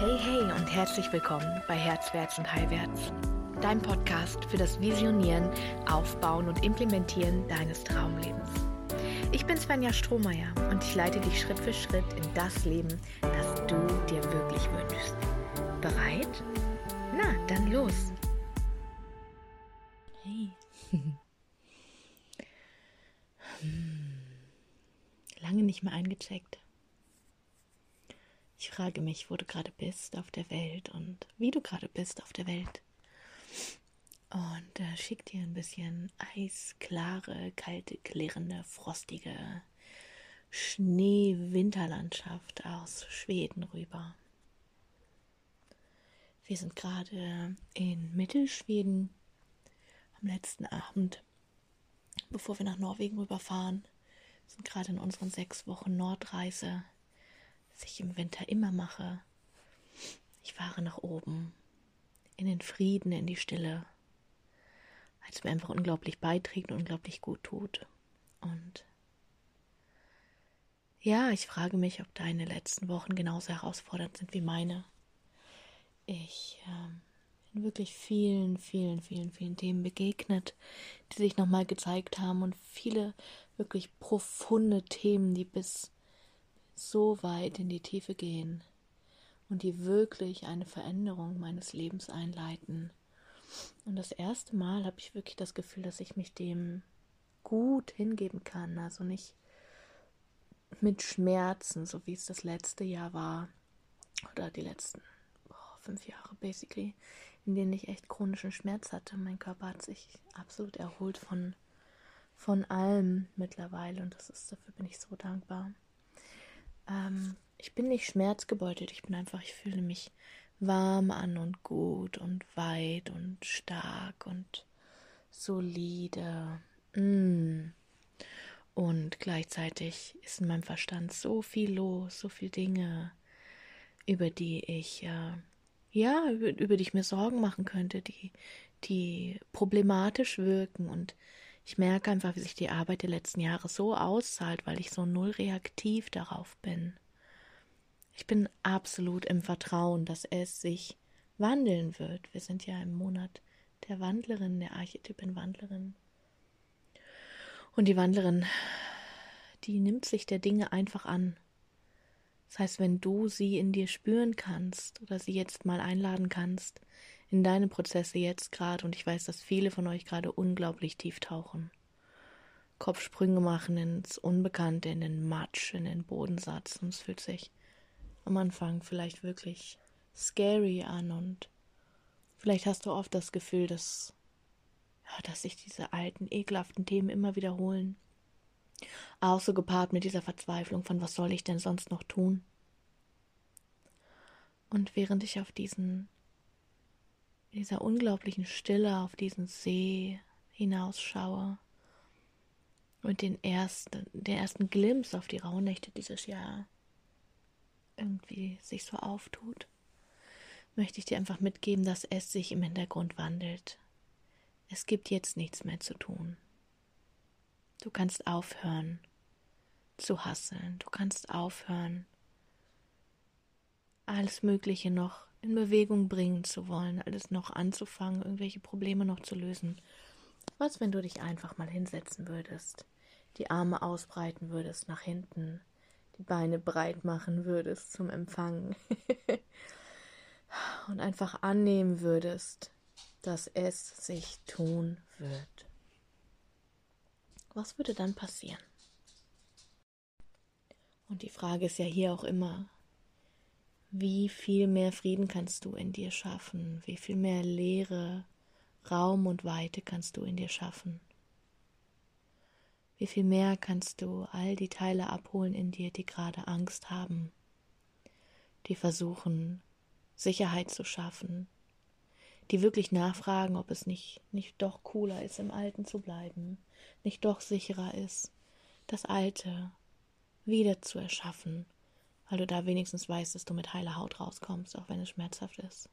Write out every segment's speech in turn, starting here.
Hey und herzlich willkommen bei Herzwärts und Heilwärts, dein Podcast für das Visionieren, Aufbauen und Implementieren deines Traumlebens. Ich bin Svenja Strohmeier und ich leite dich Schritt für Schritt in das Leben, das du dir wirklich wünschst. Bereit? Na, dann los! Hey. Lange nicht mehr eingecheckt. Ich frage mich, wo du gerade bist auf der Welt und wie du gerade bist auf der Welt. Und schick dir ein bisschen eisklare, kalte, klirrende, frostige Schnee-Winterlandschaft aus Schweden rüber. Wir sind gerade in Mittelschweden am letzten Abend, bevor wir nach Norwegen rüberfahren. Wir sind gerade in unseren 6 Wochen Nordreise, was ich im Winter immer mache. Ich fahre nach oben, in den Frieden, in die Stille, weil es mir einfach unglaublich beiträgt und unglaublich gut tut. Und ja, ich frage mich, ob deine letzten Wochen genauso herausfordernd sind wie meine. Ich bin wirklich vielen Themen begegnet, die sich nochmal gezeigt haben und viele wirklich profunde Themen, die bis so weit in die Tiefe gehen und die wirklich eine Veränderung meines Lebens einleiten. Und das erste Mal habe ich wirklich das Gefühl, dass ich mich dem gut hingeben kann, also nicht mit Schmerzen, so wie es das letzte Jahr war oder die letzten 5 Jahre basically, in denen ich echt chronischen Schmerz hatte. Mein Körper hat sich absolut erholt von allem mittlerweile und dafür bin ich so dankbar. Ich bin nicht schmerzgebeutelt, ich fühle mich warm an und gut und weit und stark und solide. Und gleichzeitig ist in meinem Verstand so viel los, so viele Dinge, über die ich über die ich mir Sorgen machen könnte, die problematisch wirken. Und ich merke einfach, wie sich die Arbeit der letzten Jahre so auszahlt, weil ich so null reaktiv darauf bin. Ich bin absolut im Vertrauen, dass es sich wandeln wird. Wir sind ja im Monat der Wandlerin, der Archetypin Wandlerin. Und die Wandlerin, die nimmt sich der Dinge einfach an. Das heißt, wenn du sie in dir spüren kannst oder sie jetzt mal einladen kannst in deine Prozesse jetzt gerade, und ich weiß, dass viele von euch gerade unglaublich tief tauchen, Kopfsprünge machen ins Unbekannte, in den Matsch, in den Bodensatz, und es fühlt sich am Anfang vielleicht wirklich scary an und vielleicht hast du oft das Gefühl, dass sich diese alten, ekelhaften Themen immer wiederholen. Auch so gepaart mit dieser Verzweiflung von, was soll ich denn sonst noch tun? Und während ich auf dieser unglaublichen Stille, auf diesen See hinausschaue und den ersten Glimpse auf die Rauhnächte dieses Jahr irgendwie sich so auftut, möchte ich dir einfach mitgeben, dass es sich im Hintergrund wandelt. Es gibt jetzt nichts mehr zu tun. Du kannst aufhören zu hasseln. Du kannst aufhören, alles Mögliche noch in Bewegung bringen zu wollen, alles noch anzufangen, irgendwelche Probleme noch zu lösen. Was, wenn du dich einfach mal hinsetzen würdest, die Arme ausbreiten würdest nach hinten, die Beine breit machen würdest zum Empfangen und einfach annehmen würdest, dass es sich tun wird. Was würde dann passieren? Und die Frage ist ja hier auch immer, wie viel mehr Frieden kannst du in dir schaffen? Wie viel mehr Leere, Raum und Weite kannst du in dir schaffen? Wie viel mehr kannst du all die Teile abholen in dir, die gerade Angst haben, die versuchen, Sicherheit zu schaffen, die wirklich nachfragen, ob es nicht doch cooler ist, im Alten zu bleiben, nicht doch sicherer ist, das Alte wieder zu erschaffen, weil du da wenigstens weißt, dass du mit heiler Haut rauskommst, auch wenn es schmerzhaft ist.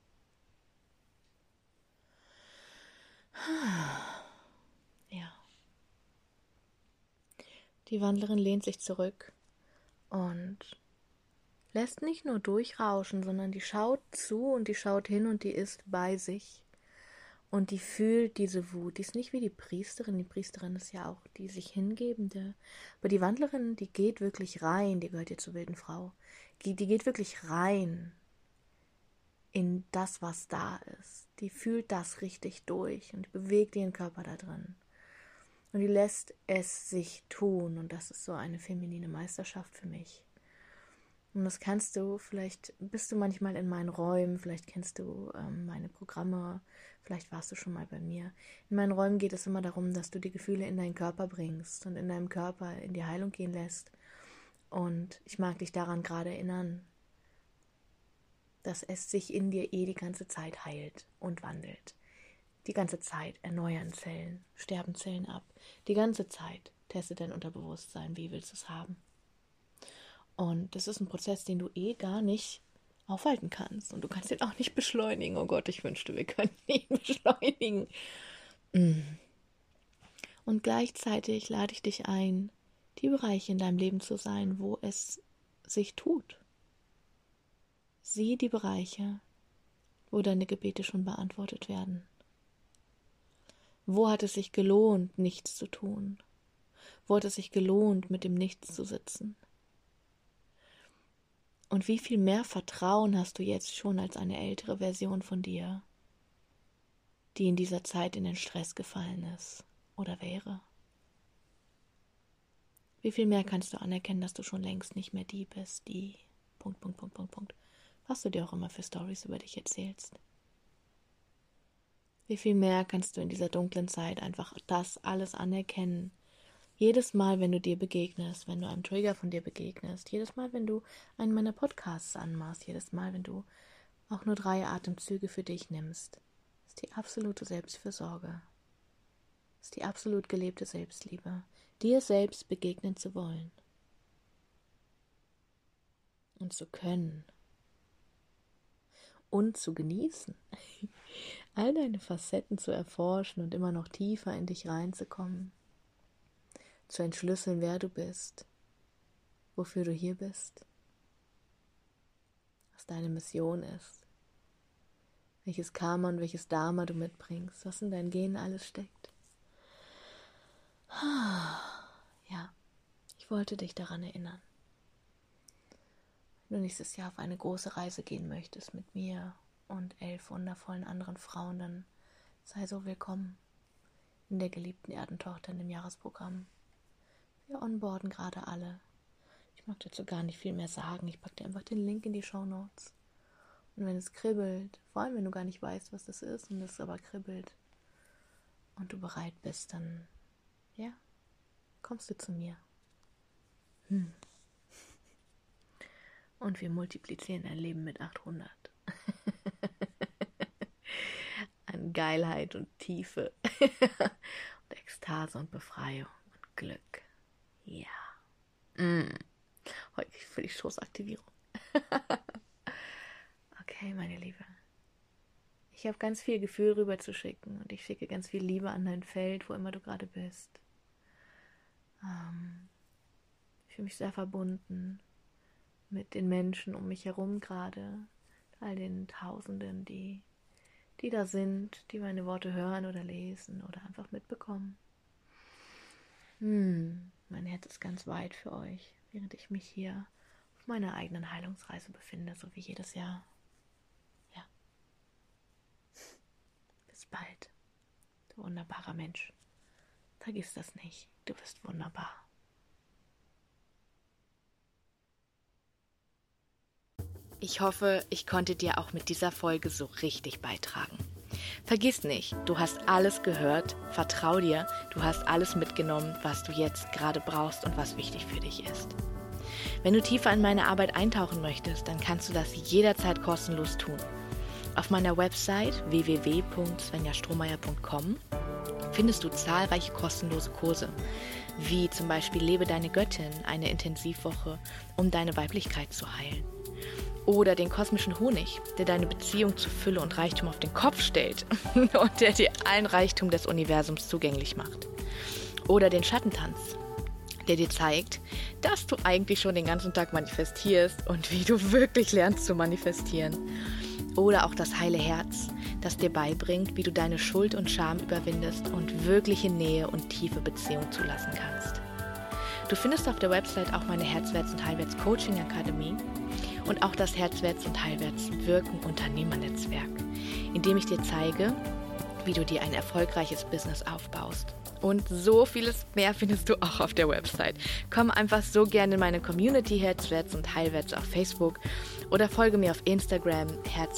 Ja. Die Wandlerin lehnt sich zurück und lässt nicht nur durchrauschen, sondern die schaut zu und die schaut hin und die ist bei sich. Und die fühlt diese Wut. Die ist nicht wie die Priesterin. Die Priesterin ist ja auch die sich Hingebende. Aber die Wandlerin, die geht wirklich rein. Die gehört ja zur wilden Frau. Die geht wirklich rein in das, was da ist. Die fühlt das richtig durch und die bewegt ihren Körper da drin. Und die lässt es sich tun. Und das ist so eine feminine Meisterschaft für mich. Und das kannst du, vielleicht bist du manchmal in meinen Räumen, vielleicht kennst du meine Programme, vielleicht warst du schon mal bei mir. In meinen Räumen geht es immer darum, dass du die Gefühle in deinen Körper bringst und in deinem Körper in die Heilung gehen lässt. Und ich mag dich daran gerade erinnern, dass es sich in dir die ganze Zeit heilt und wandelt. Die ganze Zeit erneuern Zellen, sterben Zellen ab. Die ganze Zeit teste dein Unterbewusstsein, wie willst du es haben. Und das ist ein Prozess, den du gar nicht aufhalten kannst. Und du kannst ihn auch nicht beschleunigen. Oh Gott, ich wünschte, wir könnten ihn beschleunigen. Und gleichzeitig lade ich dich ein, die Bereiche in deinem Leben zu sein, wo es sich tut. Sieh die Bereiche, wo deine Gebete schon beantwortet werden. Wo hat es sich gelohnt, nichts zu tun? Wo hat es sich gelohnt, mit dem Nichts zu sitzen? Und wie viel mehr Vertrauen hast du jetzt schon als eine ältere Version von dir, die in dieser Zeit in den Stress gefallen ist oder wäre? Wie viel mehr kannst du anerkennen, dass du schon längst nicht mehr die bist, die... was du dir auch immer für Storys über dich erzählst. Wie viel mehr kannst du in dieser dunklen Zeit einfach das alles anerkennen? Jedes Mal, wenn du dir begegnest, wenn du einem Trigger von dir begegnest, jedes Mal, wenn du einen meiner Podcasts anmachst, jedes Mal, wenn du auch nur 3 Atemzüge für dich nimmst, ist die absolute Selbstfürsorge, ist die absolut gelebte Selbstliebe, dir selbst begegnen zu wollen und zu können und zu genießen, all deine Facetten zu erforschen und immer noch tiefer in dich reinzukommen. Zu entschlüsseln, wer du bist, wofür du hier bist, was deine Mission ist, welches Karma und welches Dharma du mitbringst, was in deinen Genen alles steckt. Ja, ich wollte dich daran erinnern. Wenn du nächstes Jahr auf eine große Reise gehen möchtest mit mir und 11 wundervollen anderen Frauen, dann sei so willkommen in der geliebten Erdentochter in dem Jahresprogramm. Wir onboarden gerade alle. Ich mag dazu gar nicht viel mehr sagen. Ich packe dir einfach den Link in die Shownotes. Und wenn es kribbelt, vor allem wenn du gar nicht weißt, was das ist und es aber kribbelt und du bereit bist, dann, ja, kommst du zu mir. Und wir multiplizieren dein Leben mit 800. An Geilheit und Tiefe. Und Ekstase und Befreiung und Glück. Ja. Heute für die Schoßaktivierung. Okay, meine Liebe. Ich habe ganz viel Gefühl rüber zu schicken und ich schicke ganz viel Liebe an dein Feld, wo immer du gerade bist. Ich fühle mich sehr verbunden mit den Menschen um mich herum gerade, all den Tausenden, die da sind, die meine Worte hören oder lesen oder einfach mitbekommen. Mein Herz ist ganz weit für euch, während ich mich hier auf meiner eigenen Heilungsreise befinde, so wie jedes Jahr. Ja. Bis bald, du wunderbarer Mensch. Vergiss das nicht, du bist wunderbar. Ich hoffe, ich konnte dir auch mit dieser Folge so richtig beitragen. Vergiss nicht, du hast alles gehört, vertrau dir, du hast alles mitgenommen, was du jetzt gerade brauchst und was wichtig für dich ist. Wenn du tiefer in meine Arbeit eintauchen möchtest, dann kannst du das jederzeit kostenlos tun. Auf meiner Website www.svenjastrohmeier.com findest du zahlreiche kostenlose Kurse, wie zum Beispiel Lebe deine Göttin, eine Intensivwoche, um deine Weiblichkeit zu heilen. Oder den kosmischen Honig, der deine Beziehung zu Fülle und Reichtum auf den Kopf stellt und der dir allen Reichtum des Universums zugänglich macht. Oder den Schattentanz, der dir zeigt, dass du eigentlich schon den ganzen Tag manifestierst und wie du wirklich lernst zu manifestieren. Oder auch das heile Herz, das dir beibringt, wie du deine Schuld und Scham überwindest und wirkliche Nähe und tiefe Beziehung zulassen kannst. Du findest auf der Website auch meine Herzwärts- und Heilwärts-Coaching-Akademie und auch das Herzwärts- und Heilwärts-Wirken-Unternehmernetzwerk, in dem ich dir zeige, wie du dir ein erfolgreiches Business aufbaust. Und so vieles mehr findest du auch auf der Website. Komm einfach so gerne in meine Community Herzwärts und Heilwärts auf Facebook oder folge mir auf Instagram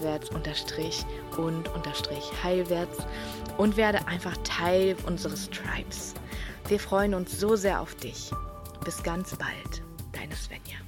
herzwärts_und_heilwärts und werde einfach Teil unseres Tribes. Wir freuen uns so sehr auf dich. Bis ganz bald, deine Svenja.